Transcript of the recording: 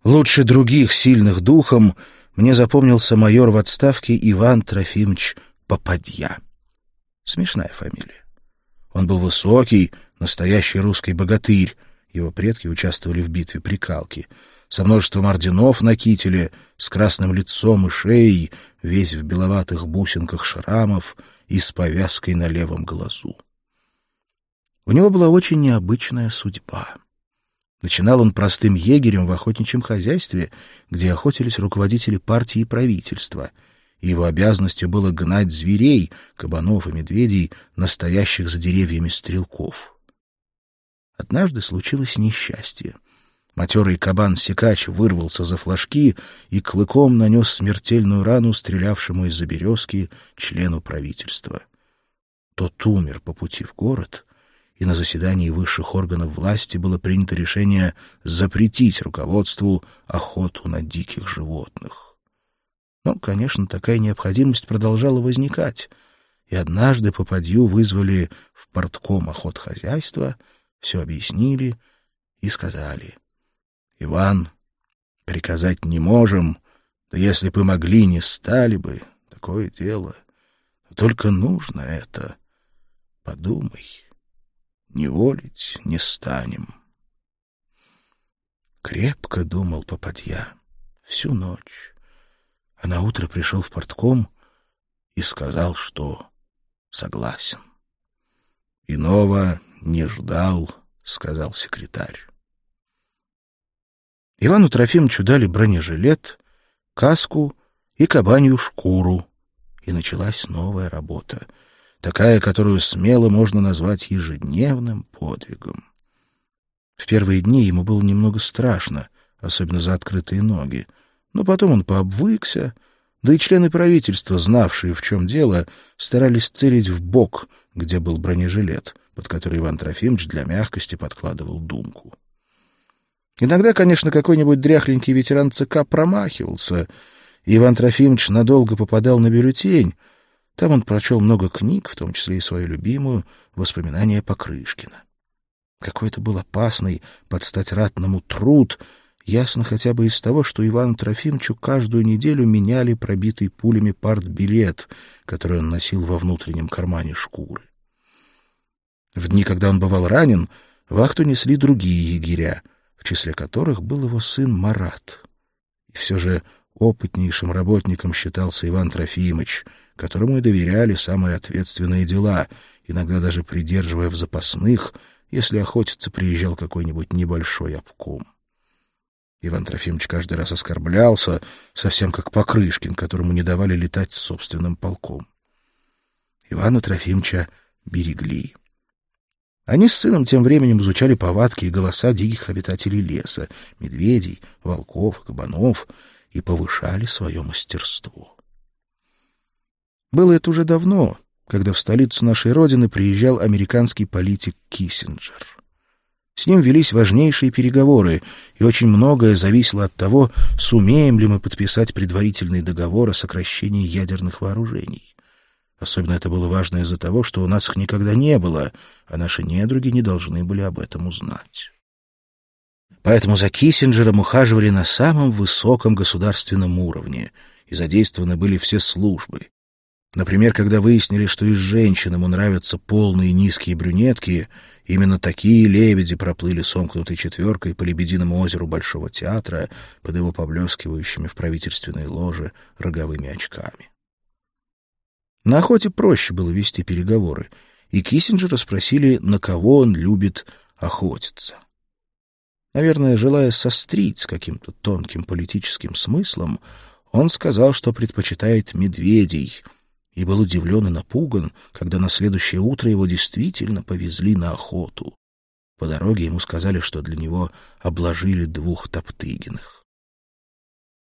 Лучше других сильных духом мне запомнился майор в отставке Иван Трофимович Попадья. Смешная фамилия. Он был высокий, настоящий русский богатырь. Его предки участвовали в битве при Калке. Со множеством орденов на кителе, с красным лицом и шеей, весь в беловатых бусинках шрамов и с повязкой на левом глазу. У него была очень необычная судьба. Начинал он простым егерем в охотничьем хозяйстве, где охотились руководители партии и правительства, и его обязанностью было гнать зверей, кабанов и медведей, настоящих за деревьями стрелков. Однажды случилось несчастье. Матерый кабан-секач вырвался за флажки и клыком нанес смертельную рану стрелявшему из-за березки члену правительства. Тот умер по пути в город, и на заседании высших органов власти было принято решение запретить руководству охоту на диких животных. Но, конечно, такая необходимость продолжала возникать, и однажды Попадью вызвали в портком охотхозяйства, все объяснили и сказали: «Иван, приказать не можем, да если бы могли, не стали бы, такое дело. Только нужно это, подумай, не волить не станем». Крепко думал Попадья всю ночь, а наутро пришел в портком и сказал, что согласен. «Иного не ждал», — сказал секретарь. Ивану Трофимовичу дали бронежилет, каску и кабанью шкуру, и началась новая работа, такая, которую смело можно назвать ежедневным подвигом. В первые дни ему было немного страшно, особенно за открытые ноги, но потом он пообвыкся, да и члены правительства, знавшие, в чем дело, старались целить в бок, где был бронежилет, под который Иван Трофимович для мягкости подкладывал думку. Иногда, конечно, какой-нибудь дряхленький ветеран ЦК промахивался, и Иван Трофимович надолго попадал на бюллетень. Там он прочел много книг, в том числе и свою любимую «Воспоминания Покрышкина». Какой это был опасный, под стать ратному, труд, ясно хотя бы из того, что Ивану Трофимовичу каждую неделю меняли пробитый пулями партбилет, который он носил во внутреннем кармане шкуры. В дни, когда он бывал ранен, вахту несли другие егеря, в числе которых был его сын Марат. И все же опытнейшим работником считался Иван Трофимович, которому и доверяли самые ответственные дела, иногда даже придерживая в запасных, если охотиться приезжал какой-нибудь небольшой обком. Иван Трофимович каждый раз оскорблялся, совсем как Покрышкин, которому не давали летать с собственным полком. Ивана Трофимовича берегли. Они с сыном тем временем изучали повадки и голоса диких обитателей леса, медведей, волков, кабанов, и повышали свое мастерство. Было это уже давно, когда в столицу нашей Родины приезжал американский политик Киссинджер. С ним велись важнейшие переговоры, и очень многое зависело от того, сумеем ли мы подписать предварительный договор о сокращении ядерных вооружений. Особенно это было важно из-за того, что у нас их никогда не было, а наши недруги не должны были об этом узнать. Поэтому за Киссинджером ухаживали на самом высоком государственном уровне, и задействованы были все службы. Например, когда выяснили, что и женщин ему нравятся полные низкие брюнетки, именно такие лебеди проплыли сомкнутой четверкой по Лебединому озеру Большого театра под его поблескивающими в правительственной ложе роговыми очками. На охоте проще было вести переговоры, и Киссинджера спросили, на кого он любит охотиться. Наверное, желая сострить с каким-то тонким политическим смыслом, он сказал, что предпочитает медведей, и был удивлен и напуган, когда на следующее утро его действительно повезли на охоту. По дороге ему сказали, что для него обложили 2 Топтыгиных.